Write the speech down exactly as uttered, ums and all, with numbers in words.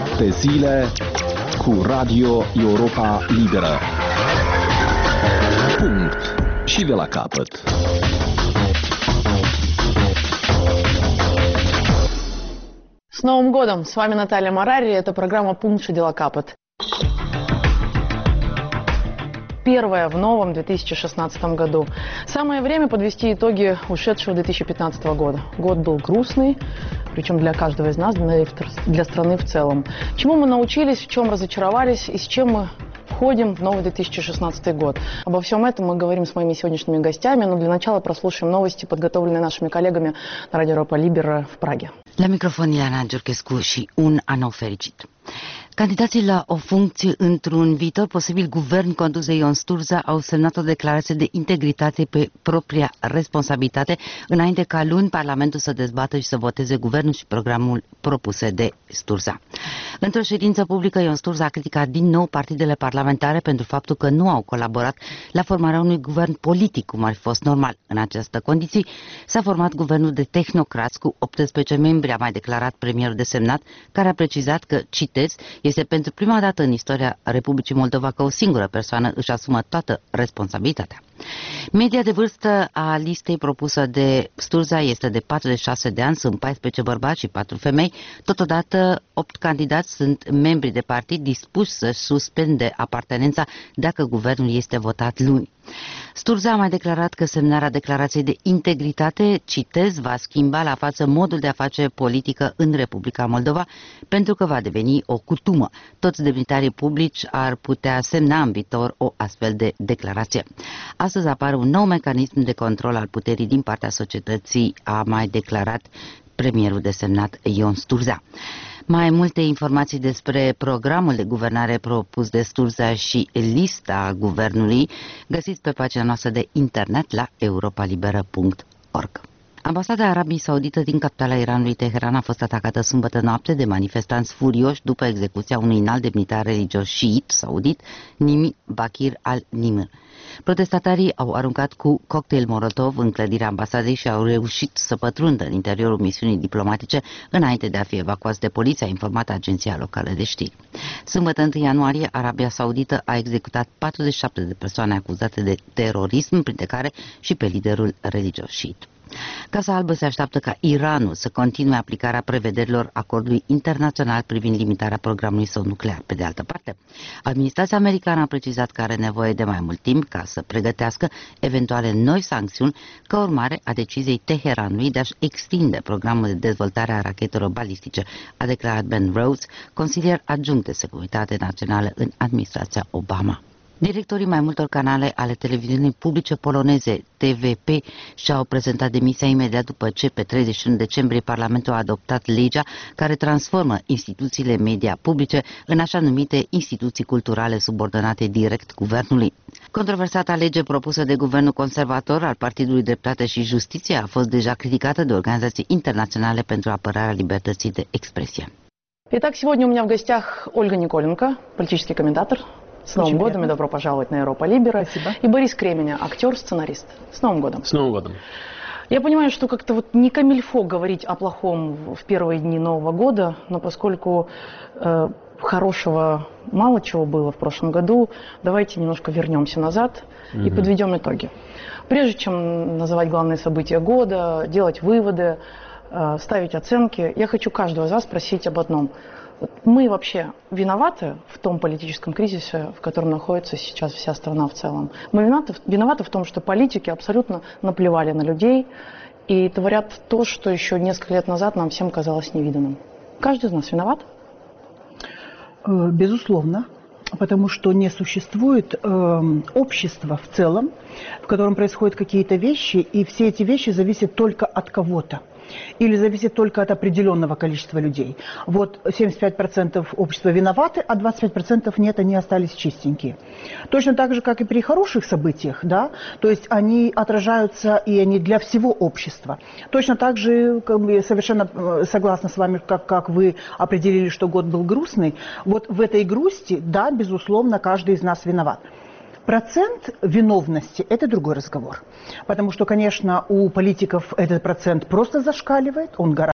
Șapte zile cu Radio Europa Liberă. Punct. Și de la capăt. С Новым годом! С вами Наталья Марари. Это программа «Пункт и дела капот». Первая в новом две тысячи шестнадцатом году. Самое время подвести итоги ушедшего две тысячи пятнадцатого года. Год был грустный, причем для каждого из нас, для страны в целом. Чему мы научились, в чем разочаровались и с чем мы входим в новый две тысячи шестнадцатый год. Обо всем этом мы говорим с моими сегодняшними гостями, но для начала прослушаем новости, подготовленные нашими коллегами на Радио Europa Liberă в Праге. La microfon Ileana Giurchescu și un an nou fericit. Candidații la o funcție într-un viitor posibil guvern condus de Ion Sturza au semnat o declarație de integritate pe propria responsabilitate înainte ca luni Parlamentul să dezbată și să voteze guvernul și programul propuse de Sturza. Într-o ședință publică, Ion Sturza a criticat din nou partidele parlamentare pentru faptul că nu au colaborat la formarea unui guvern politic, cum ar fi fost normal. În aceste condiții s-a format guvernul de tehnocrați cu optsprezece membri, a mai declarat premierul desemnat, care a precizat că, citez, este pentru prima dată în istoria Republicii Moldova că o singură persoană își asumă toată responsabilitatea. Media de vârstă a listei propusă de Sturza este de patruzeci și șase de ani, sunt paisprezece bărbați și patru femei. Totodată, opt candidați sunt membri de partid dispuși să suspende apartenența dacă guvernul este votat luni. Sturza a mai declarat că semnarea declarației de integritate, citez, va schimba la față modul de a face politică în Republica Moldova, pentru că va deveni o cutumă. Toți demnitarii publici ar putea semna în viitor o astfel de declarație. Astăzi apare un nou mecanism de control al puterii din partea societății, a mai declarat premierul desemnat Ion Sturza. Mai multe informații despre programul de guvernare propus de Sturza și lista guvernului găsiți pe pagina noastră de internet la europa liberă punct org. Ambasada Arabiei Saudite din capitala Iranului, Teheran, a fost atacată sâmbătă noapte de manifestanți furioși după execuția unui înalt demnitar religios șiit saudit, Nimi Bakir al-Nimr. Protestatarii au aruncat cu cocktail Molotov în clădirea ambasadei și au reușit să pătrundă în interiorul misiunii diplomatice înainte de a fi evacuați de poliție, a informat agenția locală de știri. Sâmbătă întâi ianuarie, Arabia Saudită a executat patruzeci și șapte de persoane acuzate de terorism, printre care și pe liderul religios șiit. Casa Albă se așteaptă ca Iranul să continue aplicarea prevederilor acordului internațional privind limitarea programului său nuclear. Pe de altă parte, administrația americană a precizat că are nevoie de mai mult timp ca să pregătească eventuale noi sancțiuni ca urmare a deciziei Teheranului de a-și extinde programul de dezvoltare a rachetelor balistice, a declarat Ben Rhodes, consilier adjunct de securitate națională în administrația Obama. Directorii mai multor canale ale televiziunii publice poloneze T V P și-au prezentat demisia imediat după ce pe treizeci și unu decembrie Parlamentul a adoptat legea care transformă instituțiile media publice în așa numite instituții culturale subordonate direct guvernului. Controversata lege propusă de guvernul conservator al Partidului Dreptate și Justiție a fost deja criticată de organizații internaționale pentru apărarea libertății de expresie. Итак, сегодня у меня в гостях Ольга Николенко, политический комментатор. С Новым годом и добро пожаловать на Europa Liberă. Спасибо. И Борис Кременя, актер, сценарист. С Новым годом. С Новым годом. Я понимаю, что как-то вот не камильфо говорить о плохом в первые дни Нового года, но поскольку э, хорошего мало чего было в прошлом году, давайте немножко вернемся назад mm-hmm. и подведем итоги. Прежде чем называть главные события года, делать выводы, э, ставить оценки, я хочу каждого из вас спросить об одном. Мы вообще виноваты в том политическом кризисе, в котором находится сейчас вся страна в целом? Мы виноваты, виноваты в том, что политики абсолютно наплевали на людей и творят то, что еще несколько лет назад нам всем казалось невиданным. Каждый из нас виноват? Безусловно, потому что не существует э, общества в целом, в котором происходят какие-то вещи, и все эти вещи зависят только от кого-то. Или зависит только от определенного количества людей. Вот семьдесят пять процентов общества виноваты, а двадцать пять процентов нет, они остались чистенькие. Точно так же, как и при хороших событиях, да, то есть они отражаются и они для всего общества. Точно так же, я совершенно согласна с вами, как, как вы определили, что год был грустный. Вот в этой грусти, да, безусловно, каждый из нас виноват. Процент виновности – это другой разговор. Потому что, конечно, у политиков этот процент просто зашкаливает, он гораздо